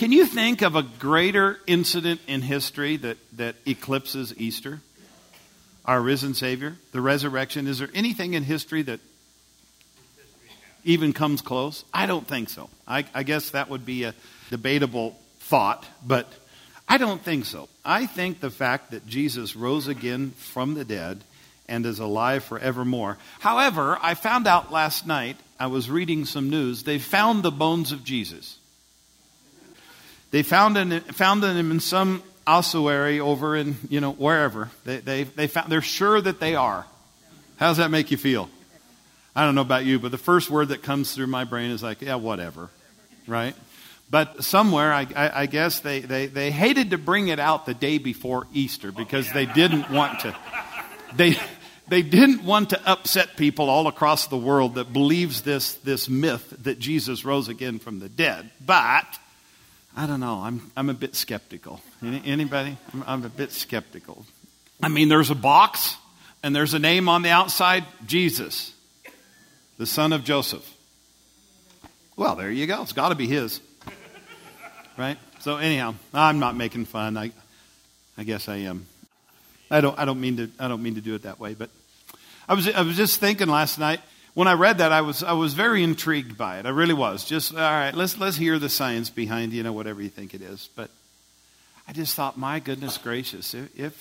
Can you think of a greater incident in history that eclipses Easter? Our risen Savior, the resurrection. Is there anything in history that even comes close? I don't think so. I guess that would be a debatable thought, but I don't think so. I think the fact that Jesus rose again from the dead and is alive forevermore. However, I found out last night, I was reading some news, they found the bones of Jesus. They found them in some ossuary over in, wherever. They're sure that they are. How does that make you feel? I don't know about you, but the first word that comes through my brain is like, yeah, whatever, right? But somewhere, I guess they hated to bring it out the day before Easter because they didn't want to. They didn't want to upset people all across the world that believes this myth that Jesus rose again from the dead. But I don't know. I'm a bit skeptical. Anybody? I'm a bit skeptical. I mean, there's a box and there's a name on the outside, Jesus, the son of Joseph. Well, there you go. It's got to be his, right? So anyhow, I'm not making fun. I guess I am. I don't mean to do it that way, but I was just thinking last night. When I read that, I was very intrigued by it. I really was. Just, all right, let's hear the science behind, whatever you think it is. But I just thought, my goodness gracious,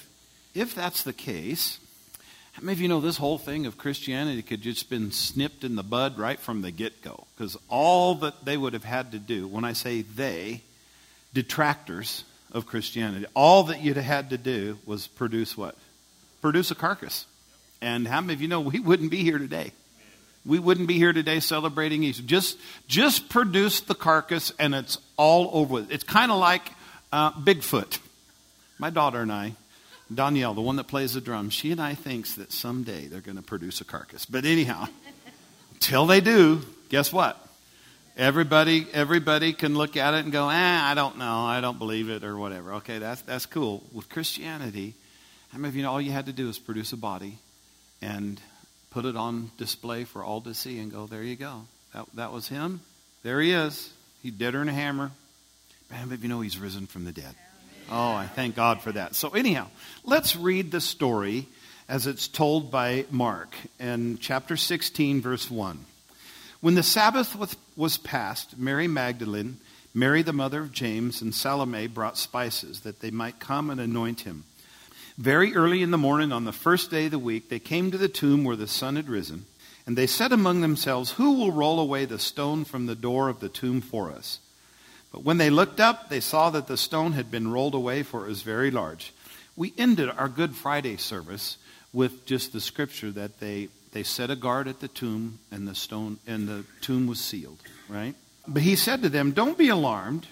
if that's the case, how many of you know this whole thing of Christianity could just been snipped in the bud right from the get-go? Because all that they would have had to do, when I say they, detractors of Christianity, all that you'd have had to do was produce what? Produce a carcass. And how many of you know we wouldn't be here today? We wouldn't be here today celebrating Easter. Just produce the carcass and it's all over with. It's kind of like Bigfoot. My daughter and I, Danielle, the one that plays the drums, she and I thinks that someday they're going to produce a carcass. But anyhow, till they do, guess what? Everybody can look at it and go, I don't know, I don't believe it or whatever. Okay, that's cool. With Christianity, how many of you know all you had to do is produce a body and put it on display for all to see and go, there you go. That was him. There he is. He dead her in a hammer. How many of you know he's risen from the dead? Oh, I thank God for that. So anyhow, let's read the story as it's told by Mark in chapter 16, verse 1. When the Sabbath was past, Mary Magdalene, Mary the mother of James, and Salome brought spices that they might come and anoint him. Very early in the morning on the first day of the week, they came to the tomb where the sun had risen, and they said among themselves, who will roll away the stone from the door of the tomb for us? But when they looked up, they saw that the stone had been rolled away, for it was very large. We ended our Good Friday service with just the scripture that they set a guard at the tomb, and the tomb was sealed, right? But he said to them, don't be alarmed.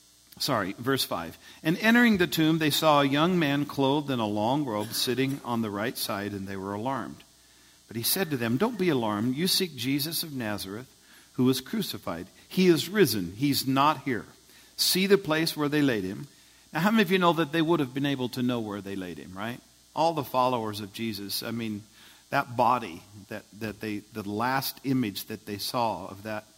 Verse 5. And entering the tomb, they saw a young man clothed in a long robe sitting on the right side, and they were alarmed. But he said to them, don't be alarmed. You seek Jesus of Nazareth, who was crucified. He is risen. He's not here. See the place where they laid him. Now, how many of you know that they would have been able to know where they laid him, right? All the followers of Jesus, I mean, that body, the last image that they saw of that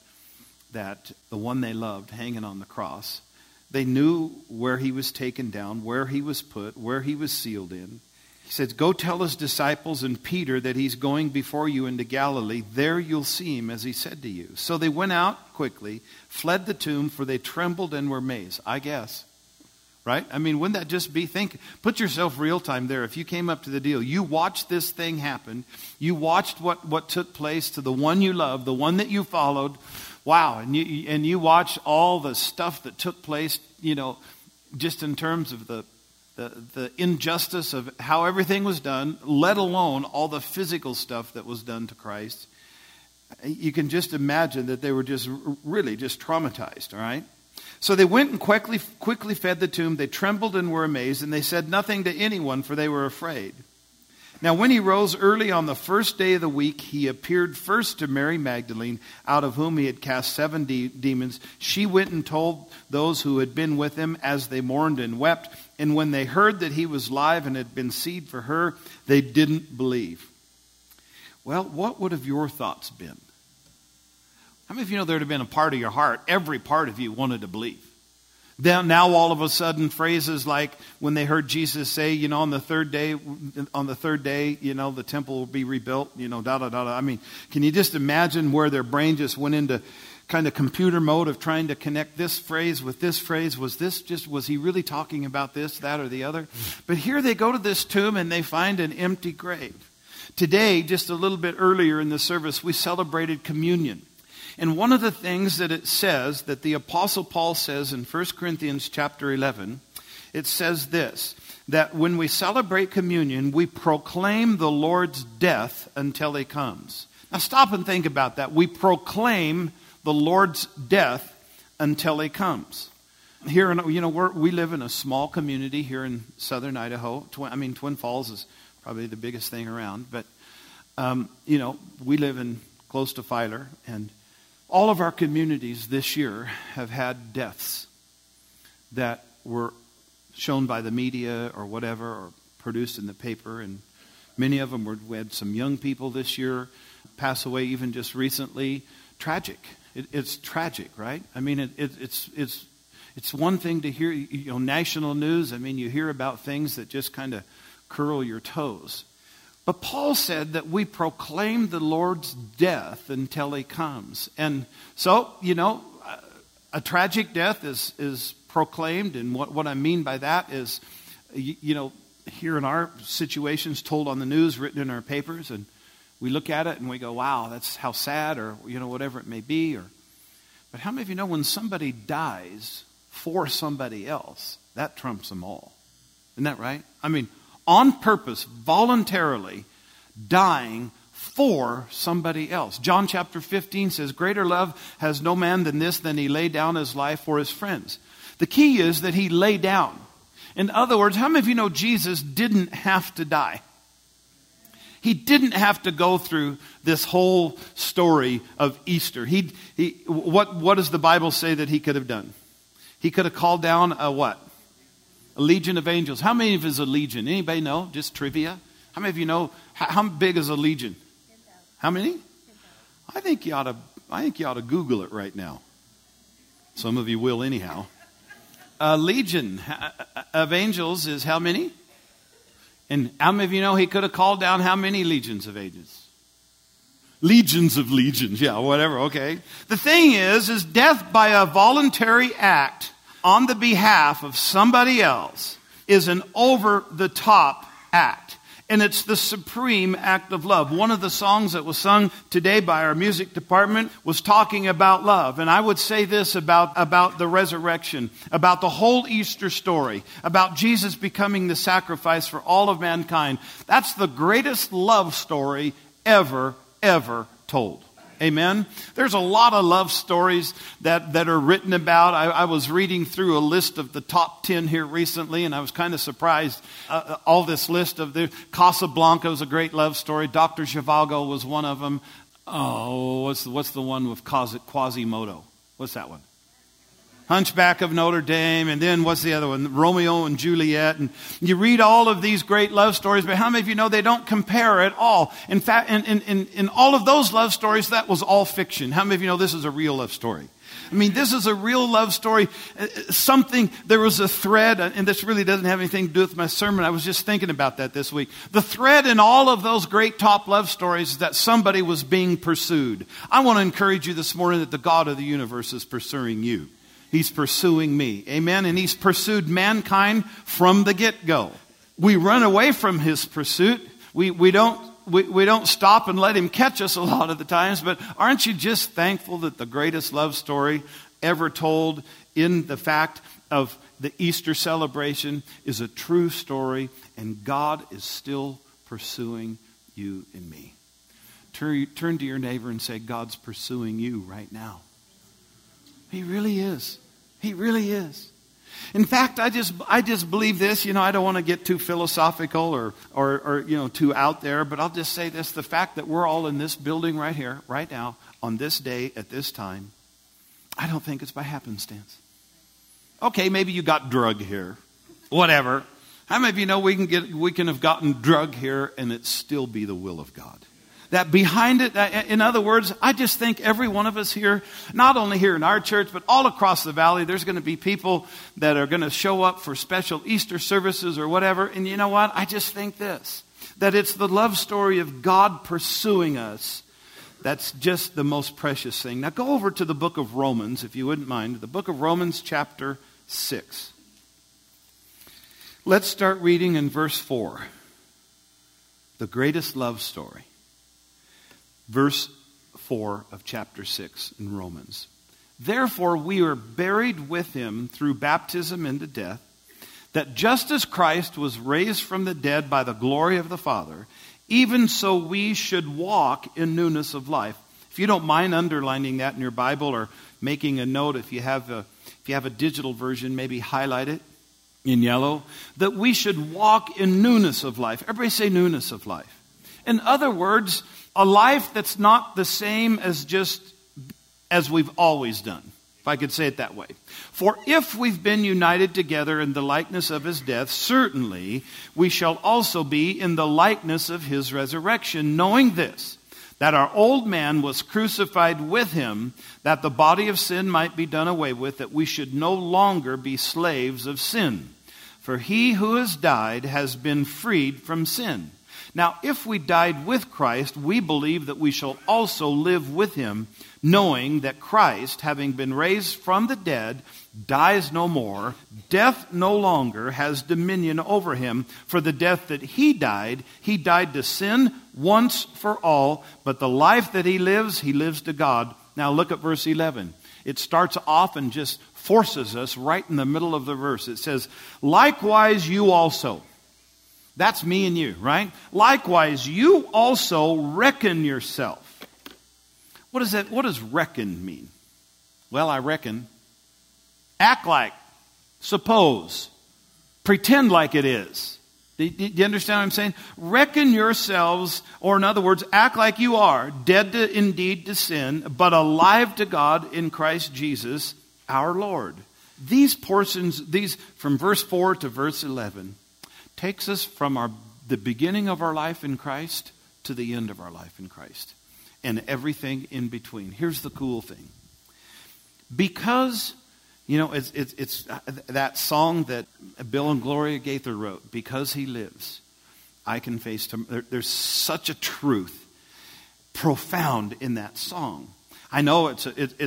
the one they loved hanging on the cross, they knew where he was taken down, where he was put, where he was sealed in. He says, go tell his disciples and Peter that he's going before you into Galilee. There you'll see him as he said to you. So they went out quickly, fled the tomb, for they trembled and were amazed. I guess. Right? I mean, wouldn't that just be, put yourself real time there. If you came up to the deal, you watched this thing happen. You watched what took place to the one you loved, the one that you followed. Wow, and you watch all the stuff that took place, just in terms of the injustice of how everything was done, let alone all the physical stuff that was done to Christ. You can just imagine that they were just really just traumatized, all right? So they went and quickly fed the tomb. They trembled and were amazed, and they said nothing to anyone, for they were afraid. Now, when he rose early on the first day of the week, he appeared first to Mary Magdalene, out of whom he had cast 7 demons. She went and told those who had been with him as they mourned and wept. And when they heard that he was alive and had been seed for her, they didn't believe. Well, what would have your thoughts been? How many of you know there would have been a part of your heart, every part of you wanted to believe? Then now all of a sudden phrases like when they heard Jesus say, on the third day, the temple will be rebuilt, da da da da. I mean, can you just imagine where their brain just went into kind of computer mode of trying to connect this phrase with this phrase? Was he really talking about this, that, or the other? But here they go to this tomb and they find an empty grave. Today, just a little bit earlier in the service, we celebrated communion. And one of the things that it says, that the Apostle Paul says in 1 Corinthians chapter 11, it says this, that when we celebrate communion, we proclaim the Lord's death until He comes. Now stop and think about that. We proclaim the Lord's death until He comes. Here, we live in a small community here in southern Idaho. Twin Falls is probably the biggest thing around. But, we live close to Filer, and all of our communities this year have had deaths that were shown by the media or whatever, or produced in the paper. And many of them we had some young people this year pass away even just recently. Tragic. It's tragic, right? I mean, it's one thing to hear, national news. I mean, you hear about things that just kind of curl your toes. But Paul said that we proclaim the Lord's death until He comes. And so, a tragic death is proclaimed. And what I mean by that is, here in our situations, told on the news, written in our papers, and we look at it and we go, wow, that's how sad, or, whatever it may be. But how many of you know when somebody dies for somebody else, that trumps them all? Isn't that right? I mean, on purpose, voluntarily dying for somebody else. John chapter 15 says, greater love has no man than this, than he laid down his life for his friends. The key is that He lay down. In other words, how many of you know Jesus didn't have to die? He didn't have to go through this whole story of Easter. What does the Bible say that He could have done? He could have called down a what? A legion of angels. How many of us is a legion? Anybody know? Just trivia. How many of you know how big is a legion? 10,000. How many? 10,000. I think you ought to Google it right now. Some of you will anyhow. A legion of angels is how many? And how many of you know He could have called down how many legions of angels? Legions of legions. Yeah, whatever. Okay. The thing is death by a voluntary act on the behalf of somebody else is an over-the-top act. And it's the supreme act of love. One of the songs that was sung today by our music department was talking about love. And I would say this about the resurrection, about the whole Easter story, about Jesus becoming the sacrifice for all of mankind. That's the greatest love story ever told. Amen. There's a lot of love stories that are written about. I was reading through a list of the top 10 here recently, and I was kind of surprised. All this list of the Casablanca was a great love story. Dr. Zhivago was one of them. Oh, what's the one with Quasimodo? What's that one? Hunchback of Notre Dame, and then what's the other one? Romeo and Juliet. And you read all of these great love stories, but how many of you know they don't compare at all? In fact, in all of those love stories, that was all fiction. How many of you know this is a real love story? I mean, this is a real love story. There was a thread, and this really doesn't have anything to do with my sermon. I was just thinking about that this week. The thread in all of those great top love stories is that somebody was being pursued. I want to encourage you this morning that the God of the universe is pursuing you. He's pursuing me. Amen. And He's pursued mankind from the get-go. We run away from His pursuit. We don't stop and let Him catch us a lot of the times. But aren't you just thankful that the greatest love story ever told in the fact of the Easter celebration is a true story, and God is still pursuing you and me? Turn to your neighbor and say, God's pursuing you right now. He really is. He really is. In fact, I just believe this. I don't want to get too philosophical or too out there, but I'll just say this: the fact that we're all in this building right here, right now, on this day at this time, I don't think it's by happenstance. Okay, maybe you got drug here, whatever. How many of you know we can have gotten drug here and it still be the will of God? That behind it, in other words, I just think every one of us here, not only here in our church, but all across the valley, there's going to be people that are going to show up for special Easter services or whatever. And you know what? I just think this, that it's the love story of God pursuing us. That's just the most precious thing. Now go over to the book of Romans, if you wouldn't mind. The book of Romans chapter 6. Let's start reading in verse 4. The greatest love story. Verse 4 of chapter 6 in Romans. Therefore we are buried with him through baptism into death, that just as Christ was raised from the dead by the glory of the Father, even so we should walk in newness of life. If you don't mind underlining that in your Bible or making a note, if you have a digital version, maybe highlight it in yellow, that we should walk in newness of life. Everybody say newness of life. In other words, a life that's not the same as just as we've always done, if I could say it that way. For if we've been united together in the likeness of his death, certainly we shall also be in the likeness of his resurrection, knowing this, that our old man was crucified with him, that the body of sin might be done away with, that we should no longer be slaves of sin. For he who has died has been freed from sin. Now, if we died with Christ, we believe that we shall also live with him, knowing that Christ, having been raised from the dead, dies no more. Death no longer has dominion over him. For the death that he died to sin once for all. But the life that he lives to God. Now look at verse 11. It starts off and just forces us right in the middle of the verse. It says, likewise you also. That's me and you, right? Likewise, you also reckon yourself. What is that? What does reckon mean? Well, I reckon. Act like. Suppose. Pretend like it is. Do you understand what I'm saying? Reckon yourselves, or in other words, act like you are, dead indeed to sin, but alive to God in Christ Jesus, our Lord. These portions, from verse 4 to verse 11, takes us from the beginning of our life in Christ to the end of our life in Christ. And everything in between. Here's the cool thing. Because, it's that song that Bill and Gloria Gaither wrote, Because He Lives, I Can Face Tomorrow. There's such a truth profound in that song. I know it's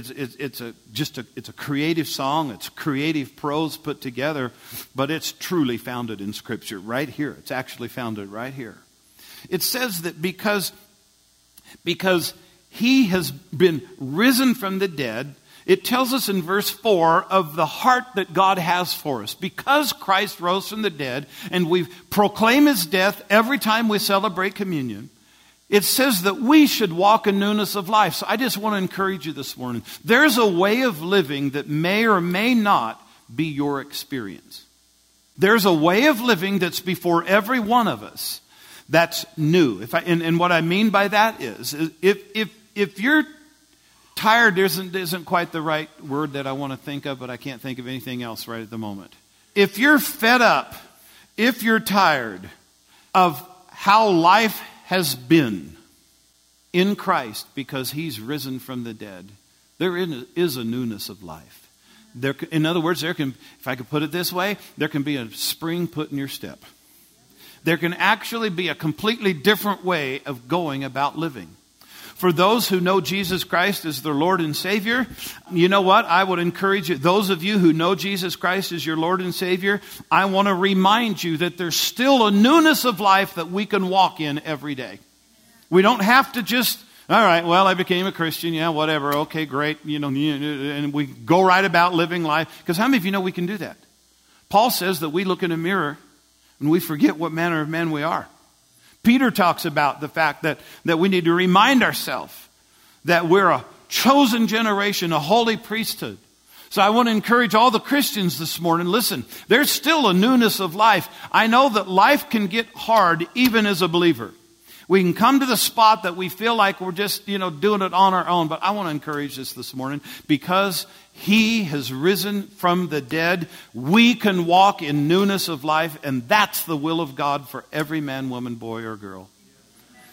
a creative song. It's creative prose put together, but it's truly founded in Scripture right here. It's actually founded right here. It says that because he has been risen from the dead, it tells us in verse 4 of the heart that God has for us. Because Christ rose from the dead, and we proclaim his death every time we celebrate communion, it says that we should walk in newness of life. So I just want to encourage you this morning. There's a way of living that may or may not be your experience. There's a way of living that's before every one of us that's new. And what I mean by that is if you're tired isn't quite the right word that I want to think of, but I can't think of anything else right at the moment. If you're fed up, if you're tired of how life has been in Christ because he's risen from the dead, there is a newness of life. In other words, if I could put it this way, there can be a spring put in your step. There can actually be a completely different way of going about living. For those who know Jesus Christ as their Lord and Savior, you know what? I would encourage you, those of you who know Jesus Christ as your Lord and Savior, I want to remind you that there's still a newness of life that we can walk in every day. We don't have to just, all right, well, I became a Christian, yeah, whatever, okay, great, and we go right about living life. Because how many of you know we can do that? Paul says that we look in a mirror and we forget what manner of men we are. Peter talks about the fact that we need to remind ourselves that we're a chosen generation, a holy priesthood. So I want to encourage all the Christians this morning, listen, there's still a newness of life. I know that life can get hard even as a believer. We can come to the spot that we feel like we're just, doing it on our own. But I want to encourage this morning because he has risen from the dead. We can walk in newness of life, and that's the will of God for every man, woman, boy, or girl.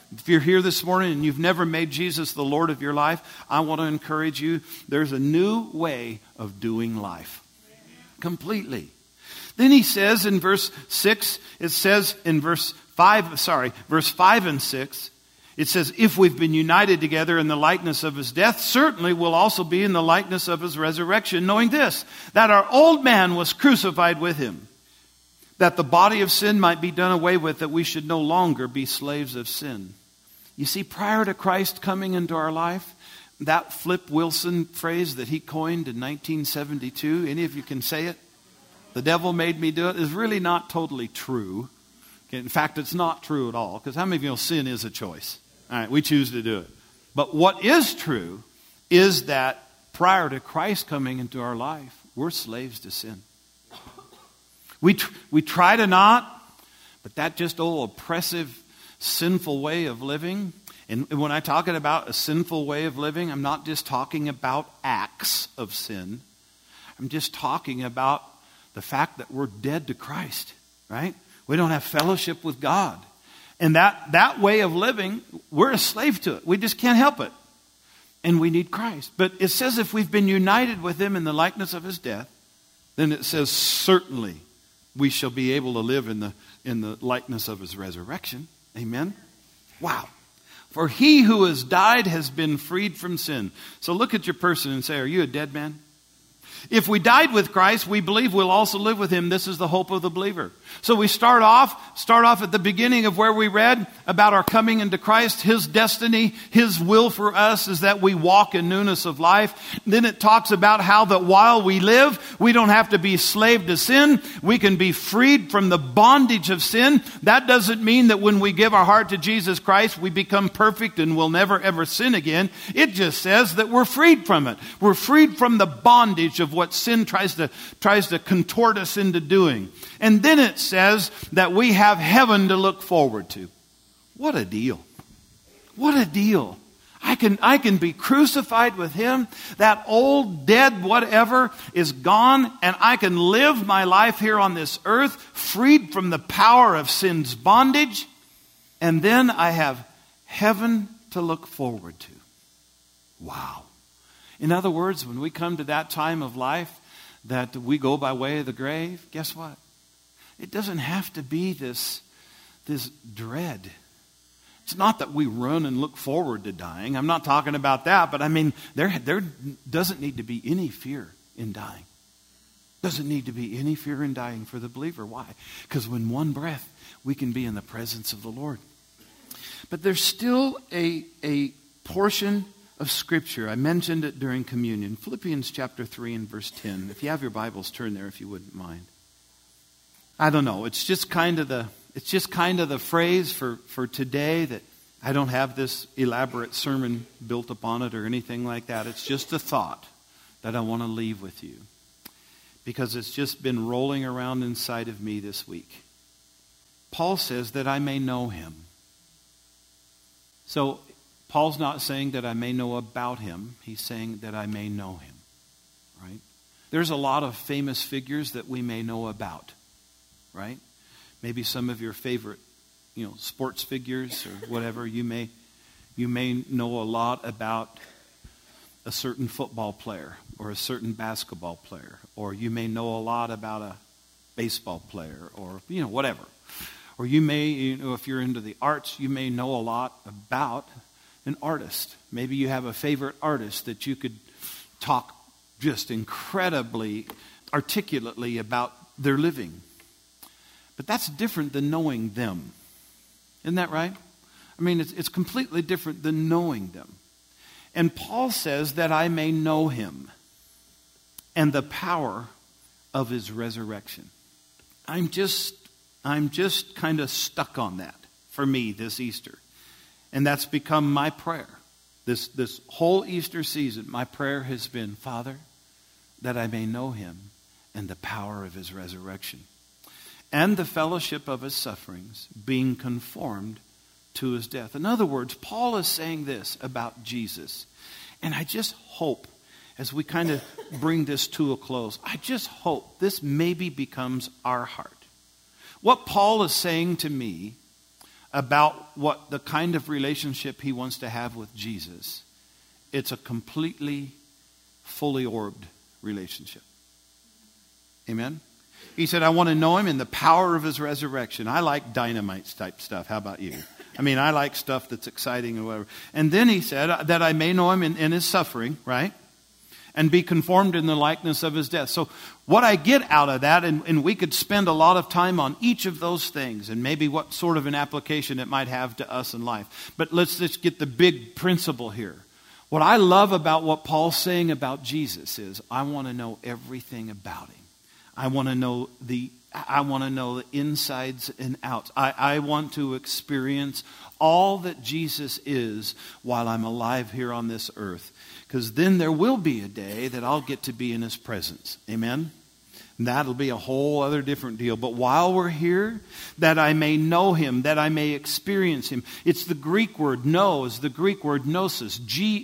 If you're here this morning and you've never made Jesus the Lord of your life, I want to encourage you. There's a new way of doing life. Completely. Then he says in verse 6, it says in verse 5 and 6, it says, if we've been united together in the likeness of his death, certainly we'll also be in the likeness of his resurrection, knowing this, that our old man was crucified with him, that the body of sin might be done away with, that we should no longer be slaves of sin. You see, prior to Christ coming into our life, that Flip Wilson phrase that he coined in 1972, any of you can say it? The devil made me do it, is really not totally true. In fact, it's not true at all, because how many of you know sin is a choice? All right, we choose to do it. But what is true is that prior to Christ coming into our life, we're slaves to sin. We try to not, but that just old oppressive, sinful way of living. And when I'm talking about a sinful way of living, I'm not just talking about acts of sin. I'm just talking about the fact that we're dead to Christ, right? We don't have fellowship with God. And that way of living, we're a slave to it. We just can't help it. And we need Christ. But it says if we've been united with him in the likeness of his death, then it says certainly we shall be able to live in the likeness of his resurrection. Amen? Wow. For he who has died has been freed from sin. So look at your person and say, are you a dead man? If we died with Christ, we believe we'll also live with him. This is the hope of the believer. So we start off at the beginning of where we read about our coming into Christ. His destiny, his will for us is that we walk in newness of life. Then it talks about how that while we live, we don't have to be slave to sin. We can be freed from the bondage of sin. That doesn't mean that when we give our heart to Jesus Christ, we become perfect and will never ever sin again. It just says that we're freed from it. We're freed from the bondage of what sin tries to contort us into doing. And then it says that we have heaven to look forward to. What a deal. What a deal. I can be crucified with him. That old, dead, whatever is gone, and I can live my life here on this earth, freed from the power of sin's bondage. And then I have heaven to look forward to. Wow. In other words, when we come to that time of life that we go by way of the grave, guess what? It doesn't have to be this dread. It's not that we run and look forward to dying. I'm not talking about that, but I mean, there doesn't need to be any fear in dying. Doesn't need to be any fear in dying for the believer. Why? Because when one breath, we can be in the presence of the Lord. But there's still a portion of Scripture. I mentioned it during communion. Philippians chapter 3 and verse 10. If you have your Bibles, turn there if you wouldn't mind. I don't know. It's just kind of the phrase for today that I don't have this elaborate sermon built upon it or anything like that. It's just a thought that I want to leave with you because it's just been rolling around inside of me this week. Paul says that I may know him. So Paul's not saying that I may know about him. He's saying that I may know him, right? There's a lot of famous figures that we may know about, right? Maybe some of your favorite, sports figures or whatever. You may know a lot about a certain football player or a certain basketball player, or you may know a lot about a baseball player or, whatever. Or you may, if you're into the arts, you may know a lot about an artist. Maybe you have a favorite artist that you could talk just incredibly articulately about their living. But that's different than knowing them. Isn't that right? I mean, it's completely different than knowing them. And Paul says that I may know him and the power of his resurrection. I'm just kind of stuck on that for me this Easter. And that's become my prayer. This whole Easter season, my prayer has been, Father, that I may know him and the power of his resurrection and the fellowship of his sufferings, being conformed to his death. In other words, Paul is saying this about Jesus. And I just hope, as we kind of bring this to a close, I just hope this maybe becomes our heart. What Paul is saying to me about what the kind of relationship he wants to have with Jesus, it's a completely, fully orbed relationship. Amen? He said, I want to know him in the power of his resurrection. I like dynamite type stuff. How about you? I mean, I like stuff that's exciting and whatever. And then he said, that I may know him in his suffering, right? And be conformed in the likeness of his death. So what I get out of that, and we could spend a lot of time on each of those things and maybe what sort of an application it might have to us in life. But let's just get the big principle here. What I love about what Paul's saying about Jesus is, I want to know everything about him. I want to know the insides and outs. I want to experience all that Jesus is while I'm alive here on this earth. Because then there will be a day that I'll get to be in his presence. Amen? And that'll be a whole other different deal. But while we're here, that I may know him, that I may experience him. It's the Greek word know, is the Greek word gnosis,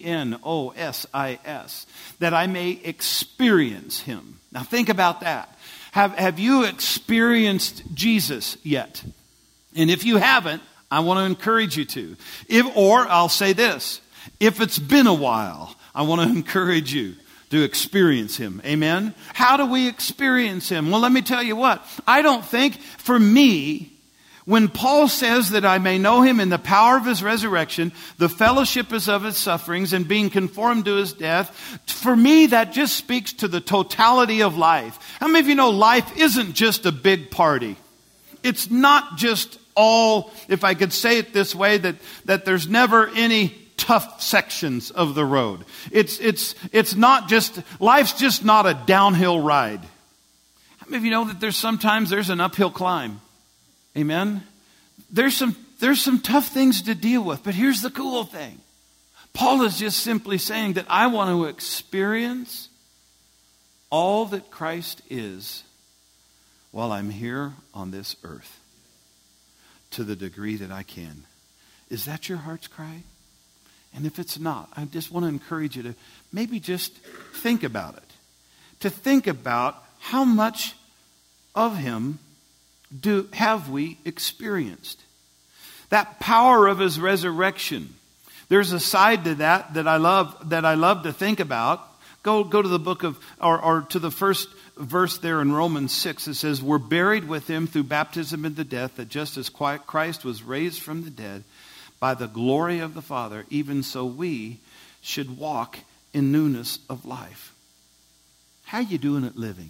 Gnosis, that I may experience him. Now think about that. Have you experienced Jesus yet? And if you haven't, I want to encourage you to. Or I'll say this, if it's been a while, I want to encourage you to experience him. Amen? How do we experience him? Well, let me tell you what. I don't think, for me, when Paul says that I may know him in the power of his resurrection, the fellowship is of his sufferings, and being conformed to his death, for me, that just speaks to the totality of life. How many of you know life isn't just a big party? It's not just all, if I could say it this way, that there's never any tough sections of the road. It's not just, life's just not a downhill ride. How many of you know that there's an uphill climb? Amen? There's some tough things to deal with, but here's the cool thing. Paul is just simply saying that I want to experience all that Christ is while I'm here on this earth to the degree that I can. Is that your heart's cry? And if it's not, I just want to encourage you to maybe just think about it. To think about how much of him have we experienced. That power of his resurrection. There's a side to that I love to think about. Go to the book of, or to the first verse there in Romans 6. It says, we're buried with him through baptism into death, that just as Christ was raised from the dead by the glory of the Father, even so we should walk in newness of life. How you doing at living?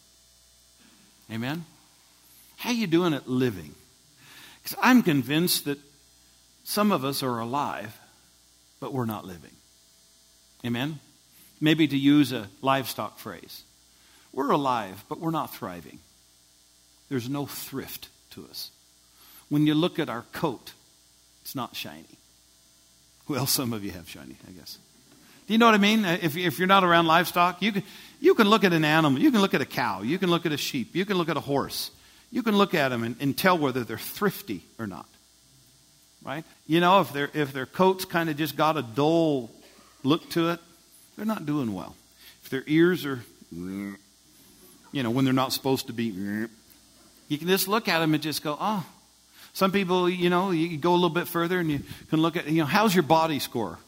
Amen? How you doing at living? Because I'm convinced that some of us are alive, but we're not living. Amen? Maybe to use a livestock phrase. We're alive, but we're not thriving. There's no thrift to us. When you look at our coat, it's not shiny. Well, some of you have shiny, I guess. Do you know what I mean? If you're not around livestock, you can look at an animal. You can look at a cow. You can look at a sheep. You can look at a horse. You can look at them and tell whether they're thrifty or not. Right? You know, if their coat's kind of just got a dull look to it, they're not doing well. If their ears are, when they're not supposed to be, you can just look at them and just go, oh. Some people, you go a little bit further and you can look at, how's your body score?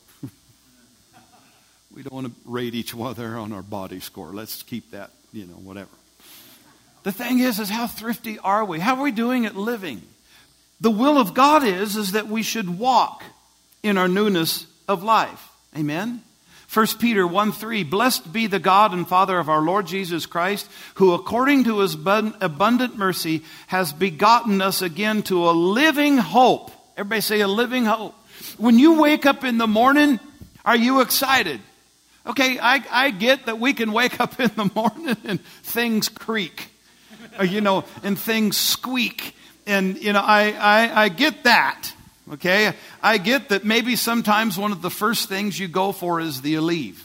We don't want to rate each other on our body score. Let's keep that, whatever. The thing is how thrifty are we? How are we doing at living? The will of God is that we should walk in our newness of life. Amen? 1 Peter 1:3, blessed be the God and Father of our Lord Jesus Christ, who according to his abundant mercy has begotten us again to a living hope. Everybody say a living hope. When you wake up in the morning, are you excited? Okay, I get that we can wake up in the morning and things creak, and things squeak. And, I get that. Okay, I get that maybe sometimes one of the first things you go for is the Aleve,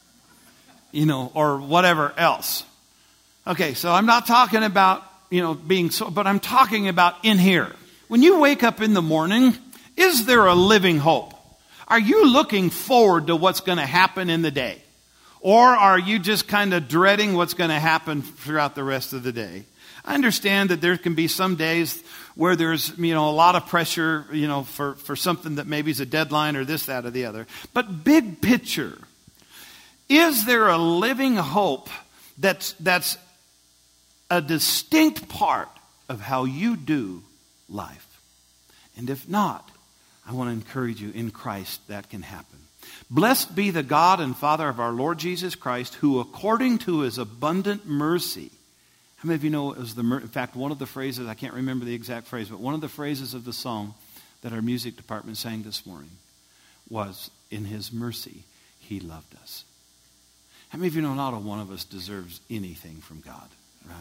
or whatever else. Okay, so I'm not talking about, being so, but I'm talking about in here. When you wake up in the morning, is there a living hope? Are you looking forward to what's going to happen in the day? Or are you just kind of dreading what's going to happen throughout the rest of the day? I understand that there can be some days where there's, a lot of pressure, for something that maybe is a deadline or this, that, or the other. But big picture, is there a living hope that's a distinct part of how you do life? And if not, I want to encourage you, in Christ that can happen. Blessed be the God and Father of our Lord Jesus Christ, who according to his abundant mercy. How many of you know it was in fact, one of the phrases, I can't remember the exact phrase, but one of the phrases of the song that our music department sang this morning was, in his mercy, he loved us. How many of you know not a one of us deserves anything from God, right?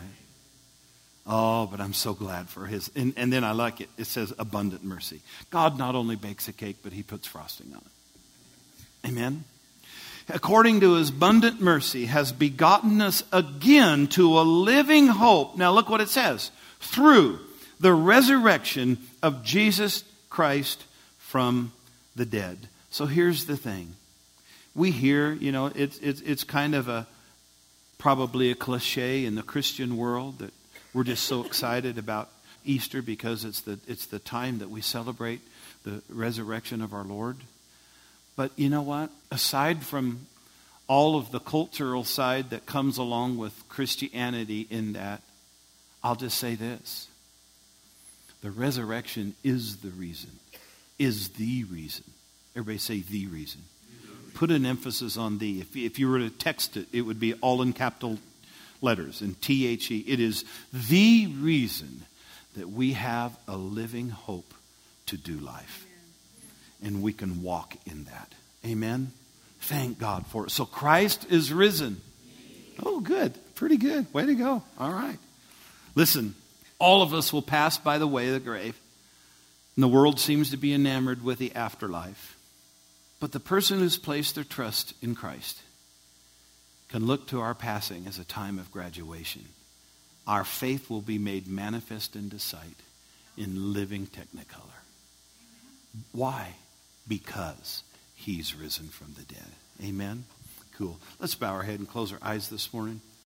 Oh, but I'm so glad for his, and then I like it. It says abundant mercy. God not only bakes a cake, but he puts frosting on it. Amen? According to his abundant mercy, has begotten us again to a living hope. Now look what it says. Through the resurrection of Jesus Christ from the dead. So here's the thing. We hear, it's kind of probably a cliche in the Christian world that we're just so excited about Easter because it's the time that we celebrate the resurrection of our Lord. But you know what? Aside from all of the cultural side that comes along with Christianity in that, I'll just say this. The resurrection is the reason. Is the reason. Everybody say the reason. Put an emphasis on the. If you were to text it, it would be all in capital letters and THE. It is the reason that we have a living hope to do life. And we can walk in that. Amen? Thank God for it. So Christ is risen. Oh, good. Pretty good. Way to go. All right. Listen, all of us will pass by the way of the grave. And the world seems to be enamored with the afterlife. But the person who's placed their trust in Christ can look to our passing as a time of graduation. Our faith will be made manifest into sight in living technicolor. Why? Because he's risen from the dead. Amen? Cool. Let's bow our head and close our eyes this morning.